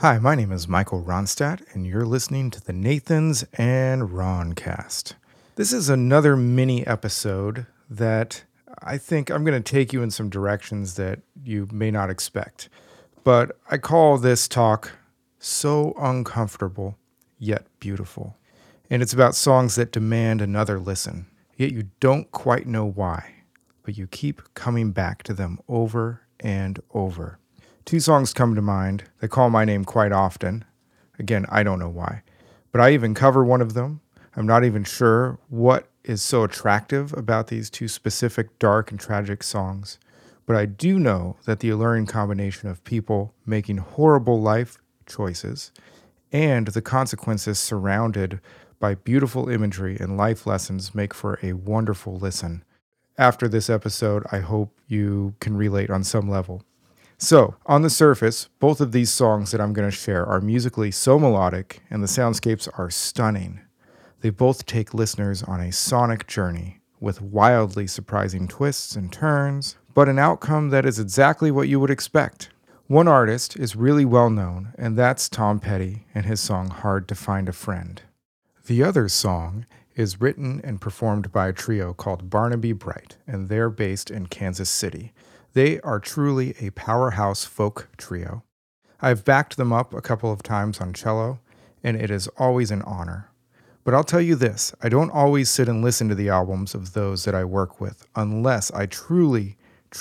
Hi, my name is Michael Ronstadt, and you're listening to the Nathans and Ron cast. This is another mini episode that I think I'm going to take you in some directions that you may not expect. But I call this talk So Uncomfortable, Yet Beautiful. And it's about songs that demand another listen, yet you don't quite know why, but you keep coming back to them over and over. Two songs come to mind that call my name quite often. Again, I don't know why, but I even cover one of them. I'm not even sure what is so attractive about these two specific dark and tragic songs, but I do know that the alluring combination of people making horrible life choices and the consequences surrounded by beautiful imagery and life lessons make for a wonderful listen. After this episode, I hope you can relate on some level. So, on the surface, both of these songs that I'm going to share are musically so melodic and the soundscapes are stunning. They both take listeners on a sonic journey with wildly surprising twists and turns, but an outcome that is exactly what you would expect. One artist is really well known, and that's Tom Petty and his song Hard to Find a Friend. The other song is written and performed by a trio called Barnaby Bright, and they're based in Kansas City. They are truly a powerhouse folk trio. I've backed them up a couple of times on cello, and it is always an honor. But I'll tell you this, I don't always sit and listen to the albums of those that I work with unless I truly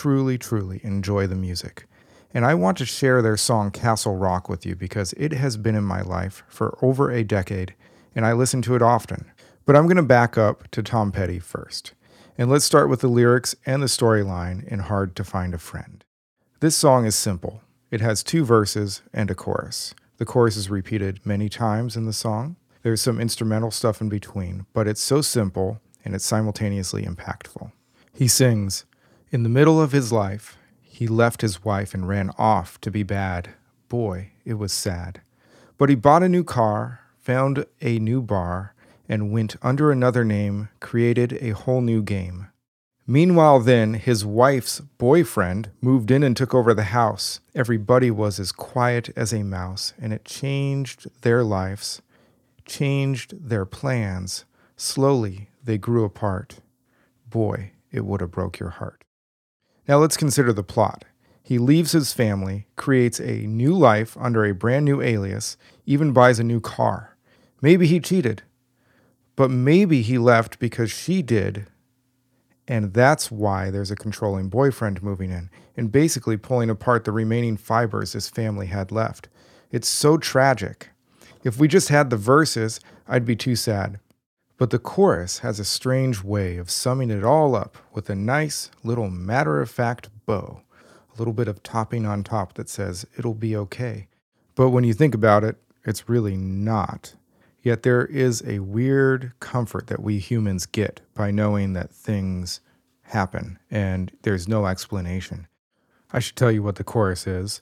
enjoy the music. And I want to share their song Castle Rock with you because it has been in my life for over a decade, and I listen to it often. But I'm going to back up to Tom Petty first. And let's start with the lyrics and the storyline in Hard to Find a Friend. This song is simple. It has two verses and a chorus. The chorus is repeated many times in the song. There's some instrumental stuff in between, but it's so simple and it's simultaneously impactful. He sings, "In the middle of his life, he left his wife and ran off to be bad. Boy, it was sad. But he bought a new car, found a new bar, and went under another name, created a whole new game. Meanwhile then, his wife's boyfriend moved in and took over the house. Everybody was as quiet as a mouse, and it changed their lives, changed their plans. Slowly, they grew apart. Boy, it would have broke your heart." Now let's consider the plot. He leaves his family, creates a new life under a brand new alias, even buys a new car. Maybe he cheated. But maybe he left because she did, and that's why there's a controlling boyfriend moving in and basically pulling apart the remaining fibers his family had left. It's so tragic. If we just had the verses, I'd be too sad. But the chorus has a strange way of summing it all up with a nice little matter-of-fact bow, a little bit of topping on top that says, "It'll be okay." But when you think about it, it's really not. Yet there is a weird comfort that we humans get by knowing that things happen and there's no explanation. I should tell you what the chorus is.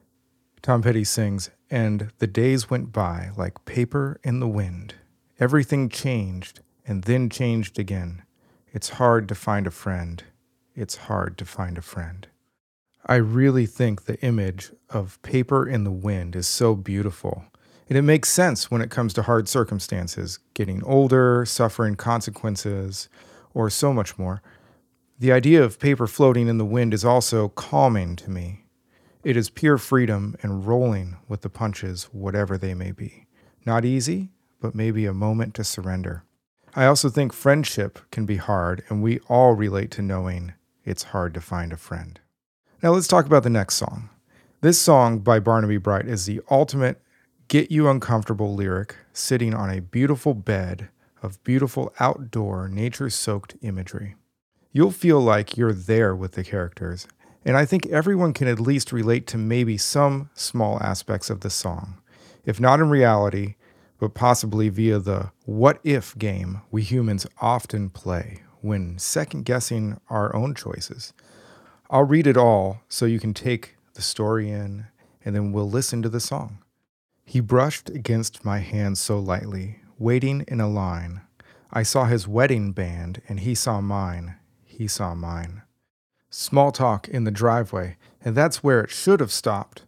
Tom Petty sings, "And the days went by like paper in the wind. Everything changed and then changed again. It's hard to find a friend. It's hard to find a friend." I really think the image of paper in the wind is so beautiful. And it makes sense when it comes to hard circumstances, getting older, suffering consequences, or so much more. The idea of paper floating in the wind is also calming to me. It is pure freedom and rolling with the punches, whatever they may be. Not easy, but maybe a moment to surrender. I also think friendship can be hard, and we all relate to knowing it's hard to find a friend. Now let's talk about the next song. This song by Barnaby Bright is the ultimate get you uncomfortable lyric sitting on a beautiful bed of beautiful outdoor nature-soaked imagery. You'll feel like you're there with the characters, and I think everyone can at least relate to maybe some small aspects of the song, if not in reality, but possibly via the what-if game we humans often play when second-guessing our own choices. I'll read it all so you can take the story in, and then we'll listen to the song. "He brushed against my hand so lightly, waiting in a line. I saw his wedding band, and he saw mine. He saw mine. Small talk in the driveway, and that's where it should have stopped.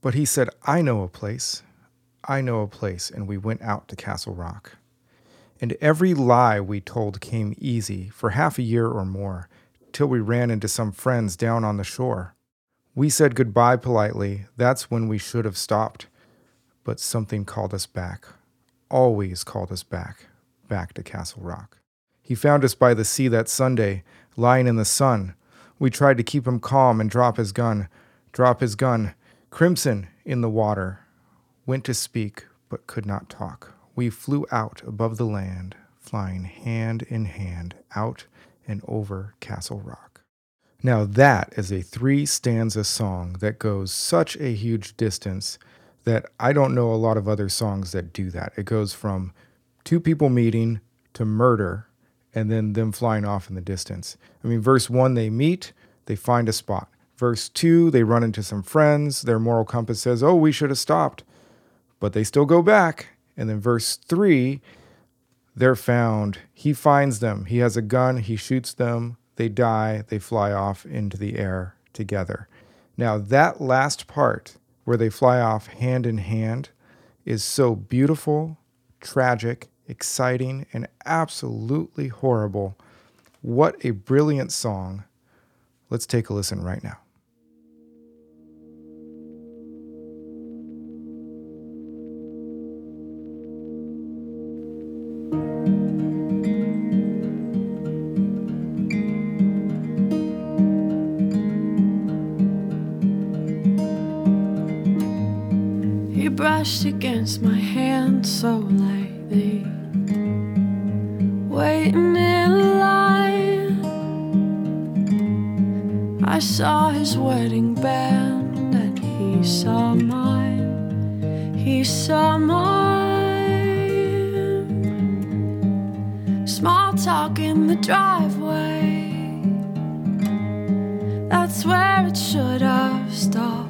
But he said, I know a place. I know a place. And we went out to Castle Rock. And every lie we told came easy for half a year or more, till we ran into some friends down on the shore. We said goodbye politely. That's when we should have stopped. But something called us back. Always called us back to Castle Rock. He found us by the sea that Sunday, lying in the sun. We tried to keep him calm and drop his gun. Crimson in the water. Went to speak, but could not talk. We flew out above the land, flying hand in hand out and over Castle Rock. Now that is a 3-stanza song that goes such a huge distance that I don't know a lot of other songs that do that. It goes from 2 people meeting to murder and then them flying off in the distance. I mean, verse 1, they meet, they find a spot. Verse 2, they run into some friends. Their moral compass says, oh, we should have stopped. But they still go back. And then verse 3, they're found. He finds them. He has a gun. He shoots them. They die. They fly off into the air together. Now, that last part where they fly off hand in hand is so beautiful, tragic, exciting, and absolutely horrible. What a brilliant song. Let's take a listen right now. He brushed against my hand so lightly, waiting in line. I saw his wedding band and he saw mine. He saw mine. Small talk in the driveway, that's where it should have stopped.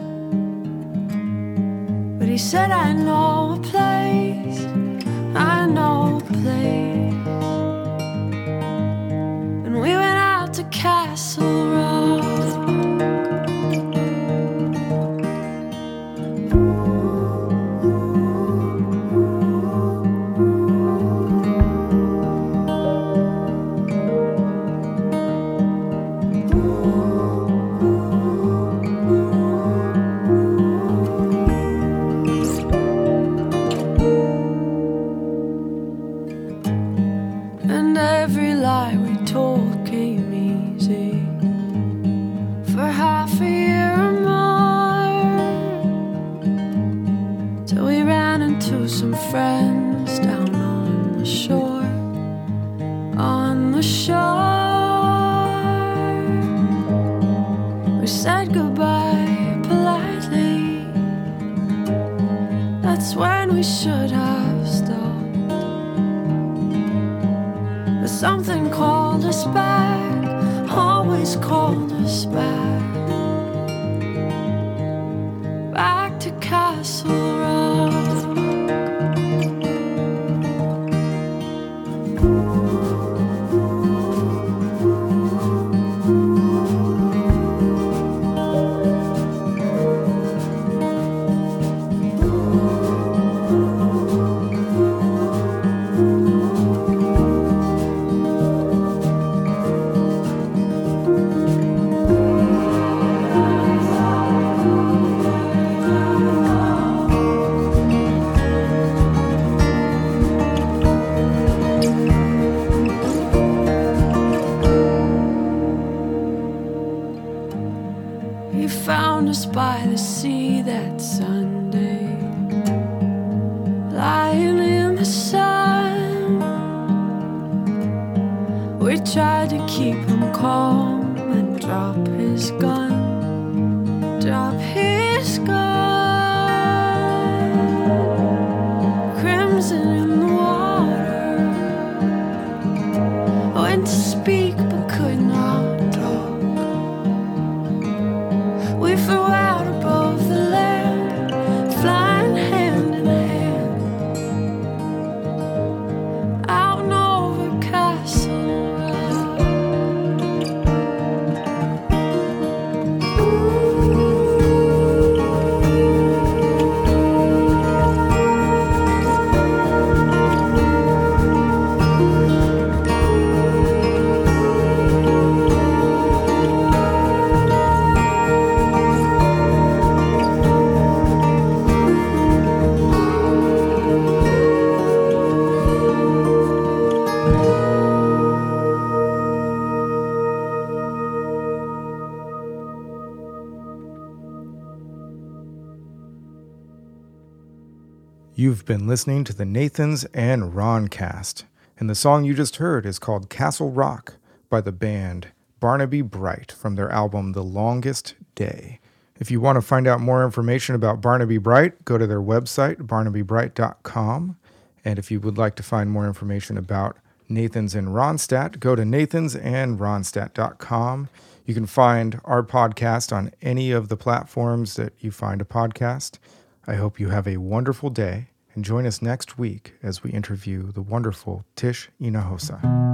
But he said, I know a place, I know a place. And we went out to Castle Rock. And every lie we told came easy for half a year or more, till we ran into some friends down on the shore. On the shore, we said goodbye politely. That's when we should have stopped. But something called us back, always called us back to Castle Rock. He found us by the sea that Sunday, lying in the sun. We tried to keep him calm and drop his gun. Crimson in the water, went to speak but could not talk. We flew out above the land, flying hand in hand, out and over Castle Rock. Ooh. You've been listening to the Nathans and Ron cast, and the song you just heard is called Castle Rock by the band Barnaby Bright from their album The Longest Day. If you want to find out more information about Barnaby Bright, go to their website, barnabybright.com. And if you would like to find more information about Nathans and Ronstadt, go to nathansandronstadt.com. You can find our podcast on any of the platforms that you find a podcast. I hope you have a wonderful day and join us next week as we interview the wonderful Tish Hinojosa.